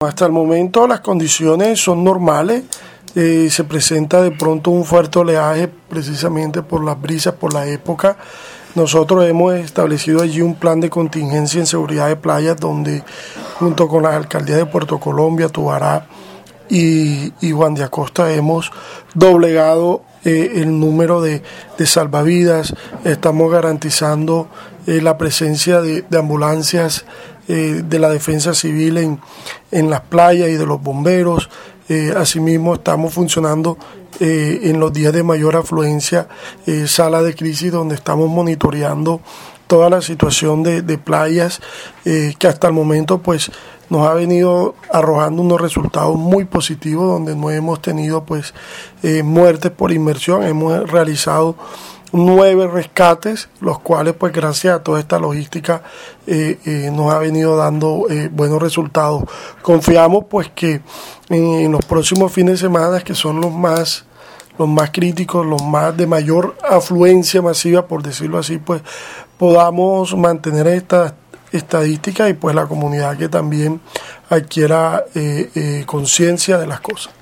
Hasta el momento las condiciones son normales, se presenta de pronto un fuerte oleaje precisamente por las brisas, por la época. Nosotros hemos establecido allí un plan de contingencia en seguridad de playas donde junto con las alcaldías de Puerto Colombia, Tubará y Juan de Acosta hemos doblegado el número de salvavidas, estamos garantizando la presencia de ambulancias de la defensa civil en las playas y de los bomberos. Asimismo estamos funcionando en los días de mayor afluencia, sala de crisis donde estamos monitoreando toda la situación de playas que hasta el momento pues nos ha venido arrojando unos resultados muy positivos donde no hemos tenido pues muertes por inmersión. Hemos realizado 9 rescates, los cuales pues gracias a toda esta logística nos ha venido dando buenos resultados. Confiamos pues que en los próximos fines de semana, que son los más críticos, los más de mayor afluencia masiva, por decirlo así, pues podamos mantener esta estadística y pues la comunidad que también adquiera conciencia de las cosas.